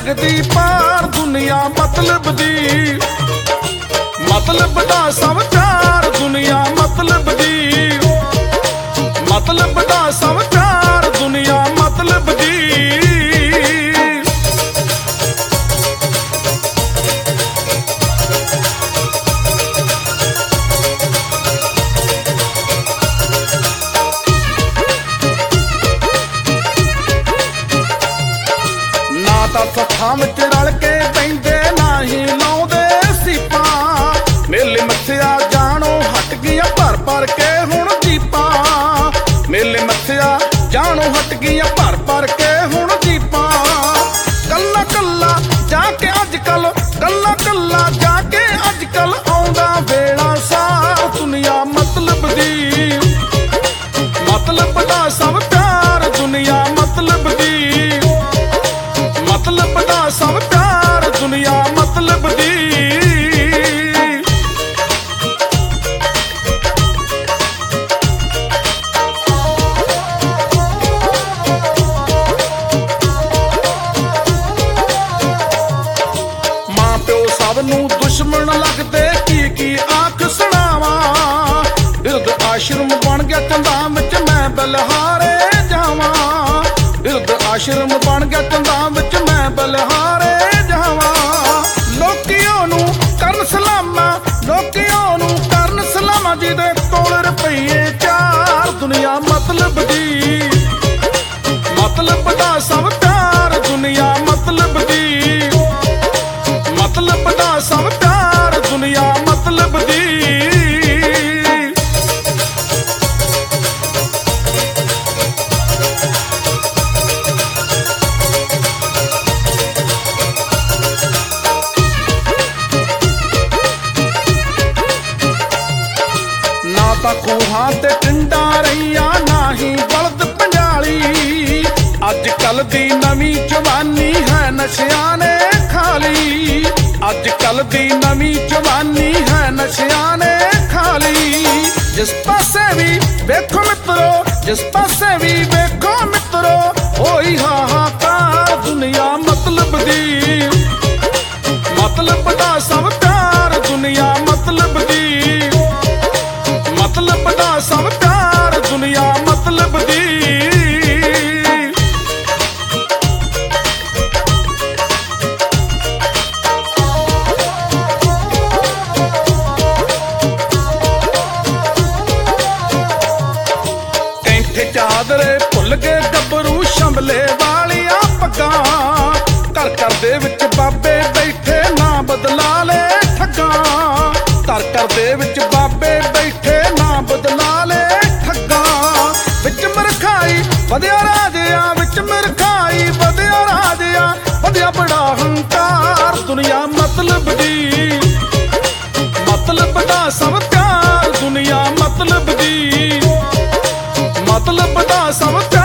ਸਕਦੀ ਪਾਰ ਦੁਨੀਆ ਮਤਲਬ ਦੀ। ਮਤਲਬ ਦਾ ਸਭ ਪਿਆਰ ਦੁਨੀਆ ਮਤਲਬ ਦੀ। ਮਤਲਬ ਦਾ ਸਭ ਪਿਆਰ ਦੁਨੀਆ ਮਤਲਬ ਦੀ। ਨਾ ਤਾਂ ਸੱਥਾਂ ਵਿੱਚ ਰਲ ਕੇ ਬਹਿੰਦੇ ਨਾ ਹੀ ਲਾਉਂਦੇ ਸੀਪਾਂ। ਮੇਲੇ ਮੱਥਿਆ ਜਾਣੋ ਹਟ ਗਈਆਂ ਭਰ ਭਰ ਕੇ ਹੁਣ ਜੀਪਾਂ। ਮੇਲੇ ਮੱਥਿਆ ਜਾਣੋ ਹਟ ਗਈਆਂ ਭਰ ਭਰ ਕੇ ਹੁਣ ਜੀਪਾਂ। ਕੱਲਾ ਕੱਲਾ ਜਾ ਕੇ ਅੱਜ ਕੱਲ, ਕੱਲਾ ਕੱਲਾ ਜਾ ਕੇ ਅੱਜ ਕੱਲ ਆਉਂਦਾ ਵੇਲਾ ਸਾਰ ਦੁਨੀਆ ਮਤਲਬ ਦੀ। ਮਤਲਬ ਦਾ ਸਭ ਪਿਆਰ ਦੁਨੀਆ ਮਤਲਬ ਦੀ। ਮਤਲਬ ਦਾ ਸਭ ਪਿਆਰ ਦੁਨੀਆ ਮਤਲਬ ਦੀ। ਮਾਂ ਪਿਓ ਸਭ ਨੂੰ ਦੁਸ਼ਮਣ ਲੱਗਦੇ ਕੀ ਆਖ ਸੁਣਾਵਾਂ। ਬਿਰਧ ਆਸ਼ਰਮ ਬਣ ਗਿਆ ਕੰਧਾਂ ਵਿੱਚ ਮੈਂ ਬਲਹਾਰੇ ਜਾਵਾਂ। ਬਿਰਧ ਆਸ਼ਰਮ ਬਣ ਗਿਆ ਕੰਧਾਂ ਵਿੱਚ ਮੈਂ ਬਲਹਾਰੇ ਜਾਵਾਂ। ਲੋਕੀਆਂ ਨੂੰ ਕਰਨ ਸਲਾਮਾਂ, ਲੋਕੀਆਂ ਨੂੰ ਕਰਨ ਸਲਾਮਾਂ ਜਿਹਦੇ ਕੋਲ ਰੁਪਈਏ ਚਾਰ ਦੁਨੀਆ ਮਤਲਬ ਦੀ। ਮਤਲਬ ਦਾ ਸਭ ਪਿਆਰ ਦੁਨੀਆ ਮਤਲਬ ਦੀ। ਮਤਲਬ ਦਾ ਸਭ ਪਿਆਰ ਦੁਨੀਆ ਮਤਲਬ ਦੀ। ਨਾ ਤਾਂ ਖੂਹਾਂ ਤੇ ਟਿੰਡਾਂ ਰਹੀਆਂ ਨਾ ਹੀ ਬਲਦ ਪੰਜਾਲੀ। ਅੱਜ ਕੱਲ ਦੀ ਨਵੀਂ ਜਵਾਨੀ ਹੈ ਨਸ਼ਿਆਂ ਨੇ ਖਾਲੀ। ਅੱਜ ਕੱਲ ਦੀ ਨਵੀਂ ਜਵਾਨੀ ਹੈ ਨਸ਼ਿਆਂ ਨੇ ਖਾਲੀ। ਜਿਸ ਪਾਸੇ ਵੀ ਵੇਖੋ ਮਿੱਤਰੋ, ਜਿਸ ਪਾਸੇ ਵੀ ਵੇਖੋ ਮਿੱਤਰੋ ਹੋਈ ਹਾਹਾਕਾਰ ਦੁਨੀਆ ਮਤਲਬ ਦੀ। ਮਤਲਬ ਦਾ ਸਭ ਪਿਆਰ ਦੁਨੀਆ ਮਤਲਬ ਦੀ। ਮਤਲਬ ਦਾ ਸਭ ਪਿਆਰ ਦੁਨੀਆ ਮਤਲਬ ਦੀ। ਕੈਂਠੇ ਚਾਦਰੇ ਭੁੱਲ ਗਏ ਗੱਭਰੂ ਸ਼ੰਭਲੇ ਵਾਲੀਆਂ ਪੱਗਾਂ। ਘਰ ਘਰ ਦੇ ਵਿੱਚ ਬਾਬੇ ਬੈਠੇ ਨਾ ਬਦਲਾ ਲੈ ਠੱਗਾਂ। ਘਰ ਘਰ ਦੇ ਵਿੱਚ ਬਾਬੇ ਬੈਠੇ ਨਾ ਬਦਲਾ ਲੈ ਠੱਗਾਂ। ਵਿੱਚ ਮਰਖਾਈ ਵਧਿਆ ਰਾਜਿਆ, ਵਿੱਚ ਮਰਖਾਈ ਵਧਿਆ ਰਾਜਿਆ। ਵਧਿਆ ਬੜਾ ਹੰਕਾਰ ਦੁਨੀਆ ਮਤਲਬ ਦੀ। ਮਤਲਬ ਦਾ ਸਭ ਪਿਆਰ ਦੁਨੀਆ ਮਤਲਬ ਦੀ। ਮਤਲਬ ਦਾ ਸਭ